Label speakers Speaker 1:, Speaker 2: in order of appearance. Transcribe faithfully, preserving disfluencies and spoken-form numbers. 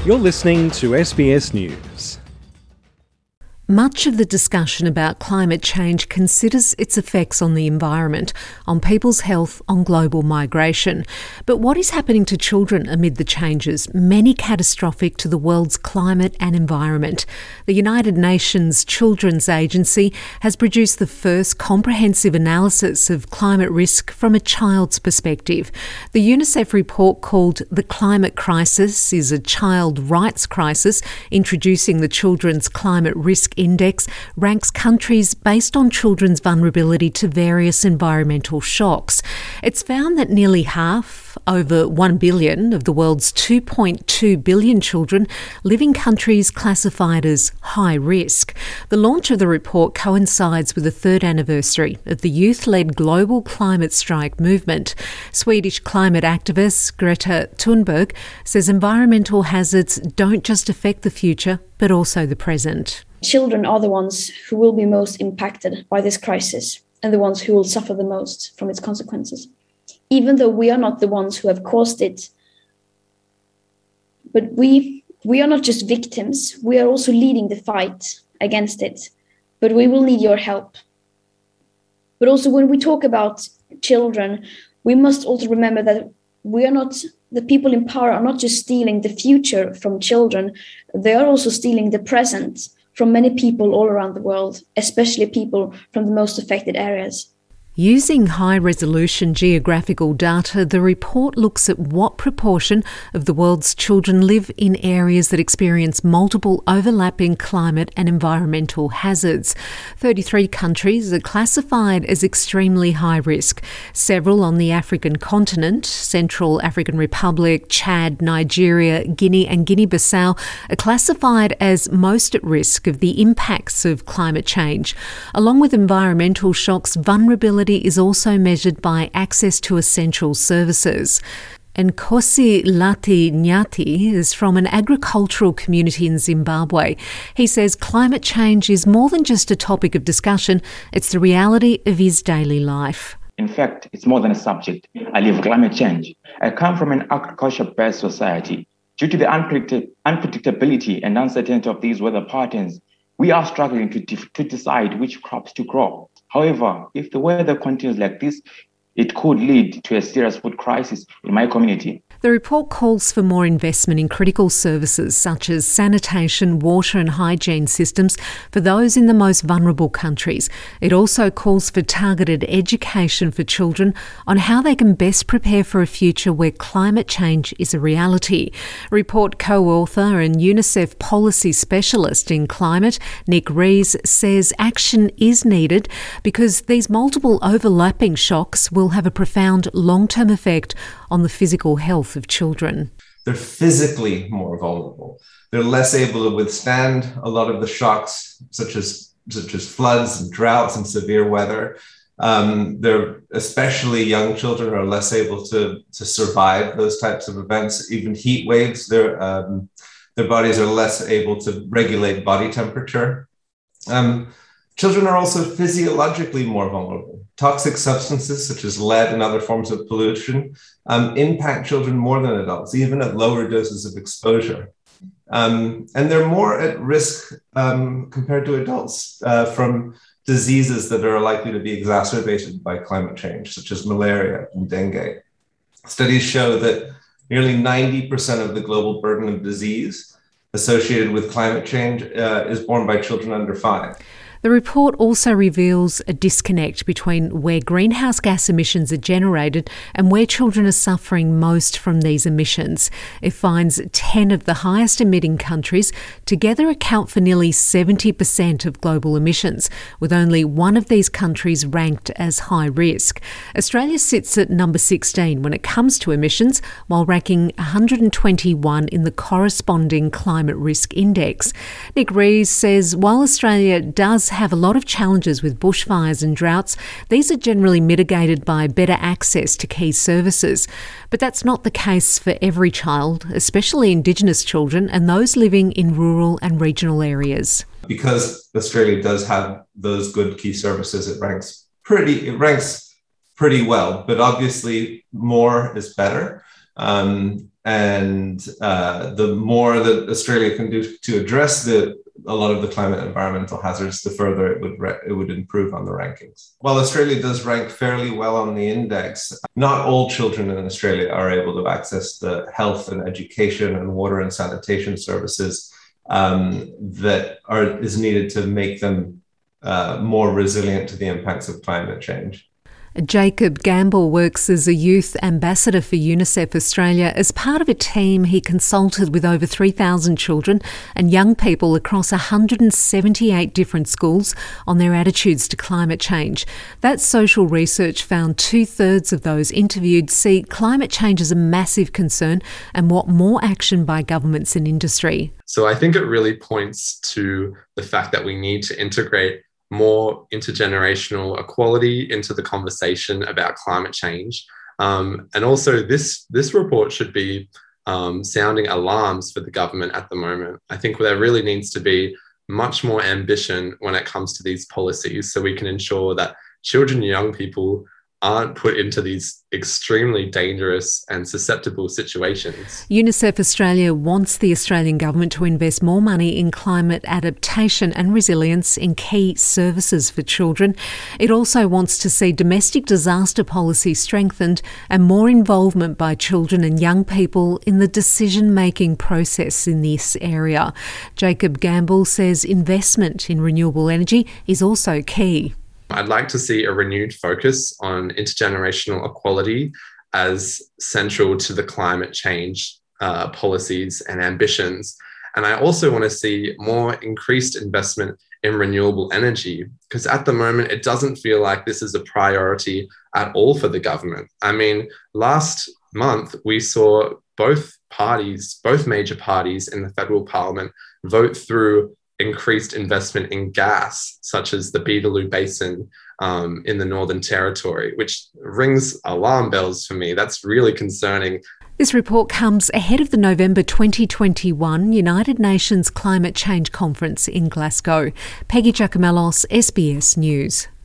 Speaker 1: You're listening to S B S News.
Speaker 2: Much of the discussion about climate change considers its effects on the environment, on people's health, on global migration. But what is happening to children amid the changes, many catastrophic to the world's climate and environment? The United Nations Children's Agency has produced the first comprehensive analysis of climate risk from a child's perspective. The UNICEF report, called The Climate Crisis is a Child Rights Crisis, introducing the Children's Climate Risk Index, ranks countries based on children's vulnerability to various environmental shocks. It's found that nearly half, over one billion, of the world's two point two billion children live in countries classified as high risk. The launch of the report coincides with the third anniversary of the youth-led global climate strike movement. Swedish climate activist Greta Thunberg says environmental hazards don't just affect the future, but also the present.
Speaker 3: Children are the ones who will be most impacted by this crisis and the ones who will suffer the most from its consequences. Even though we are not the ones who have caused it, but we we are not just victims, we are also leading the fight against it. But we will need your help. But also when we talk about children, we must also remember that we are not, the people in power are not just stealing the future from children, they are also stealing the present from many people all around the world, especially people from the most affected areas.
Speaker 2: Using high-resolution geographical data, the report looks at what proportion of the world's children live in areas that experience multiple overlapping climate and environmental hazards. thirty-three countries are classified as extremely high risk. Several on the African continent, Central African Republic, Chad, Nigeria, Guinea and Guinea-Bissau, are classified as most at risk of the impacts of climate change. Along with environmental shocks, vulnerability is also measured by access to essential services. And Nkosi Lati Nyati is from an agricultural community in Zimbabwe. He says climate change is more than just a topic of discussion, it's the reality of his daily life.
Speaker 4: In fact, it's more than a subject. I live climate change. I come from an agriculture-based society. Due to the unpredict- unpredictability and uncertainty of these weather patterns, we are struggling to, de- to decide which crops to grow. However, if the weather continues like this, it could lead to a serious food crisis in my community.
Speaker 2: The report calls for more investment in critical services such as sanitation, water and hygiene systems for those in the most vulnerable countries. It also calls for targeted education for children on how they can best prepare for a future where climate change is a reality. Report co-author and UNICEF policy specialist in climate, Nick Rees, says action is needed because these multiple overlapping shocks will have a profound long-term effect on the physical health of children.
Speaker 5: They're physically more vulnerable. They're less able to withstand a lot of the shocks, such as such as floods and droughts and severe weather. Um, they're especially young children are less able to, to survive those types of events. Even heat waves, their um, their bodies are less able to regulate body temperature. Um, children are also physiologically more vulnerable. Toxic substances such as lead and other forms of pollution um, impact children more than adults, even at lower doses of exposure. Um, and they're more at risk um, compared to adults uh, from diseases that are likely to be exacerbated by climate change, such as malaria and dengue. Studies show that nearly ninety percent of the global burden of disease associated with climate change uh, is borne by children under five.
Speaker 2: The report also reveals a disconnect between where greenhouse gas emissions are generated and where children are suffering most from these emissions. It finds ten of the highest emitting countries together account for nearly seventy percent of global emissions, with only one of these countries ranked as high risk. Australia sits at number sixteen when it comes to emissions, while ranking one hundred twenty-one in the corresponding climate risk index. Nick Rees says while Australia does have a lot of challenges with bushfires and droughts, these are generally mitigated by better access to key services. But that's not the case for every child, especially Indigenous children and those living in rural and regional areas.
Speaker 5: Because Australia does have those good key services, it ranks pretty, it ranks pretty well, but obviously more is better. Um, And uh, the more that Australia can do to address the a lot of the climate and environmental hazards, the further it would re- it would improve on the rankings. While Australia does rank fairly well on the index, not all children in Australia are able to access the health and education and water and sanitation services um, that are is needed to make them uh, more resilient to the impacts of climate change.
Speaker 2: Jacob Gamble works as a youth ambassador for UNICEF Australia. As part of a team, he consulted with over three thousand children and young people across one hundred seventy-eight different schools on their attitudes to climate change. That social research found two-thirds of those interviewed see climate change as a massive concern and want more action by governments and industry.
Speaker 6: So I think it really points to the fact that we need to integrate more intergenerational equality into the conversation about climate change. Um, and also this, this report should be um, sounding alarms for the government at the moment. I think there really needs to be much more ambition when it comes to these policies so we can ensure that children and young people aren't put into these extremely dangerous and susceptible situations.
Speaker 2: UNICEF Australia wants the Australian government to invest more money in climate adaptation and resilience in key services for children. It also wants to see domestic disaster policy strengthened and more involvement by children and young people in the decision-making process in this area. Jacob Gamble says investment in renewable energy is also key.
Speaker 6: I'd like to see a renewed focus on intergenerational equality as central to the climate change uh, policies and ambitions. And I also want to see more increased investment in renewable energy, because at the moment, it doesn't feel like this is a priority at all for the government. I mean, last month, we saw both parties, both major parties in the federal parliament vote through increased investment in gas, such as the Beetaloo Basin um, in the Northern Territory, which rings alarm bells for me. That's really concerning.
Speaker 2: This report comes ahead of the November twenty twenty-one United Nations Climate Change Conference in Glasgow. Peggy Giacomellos, S B S News.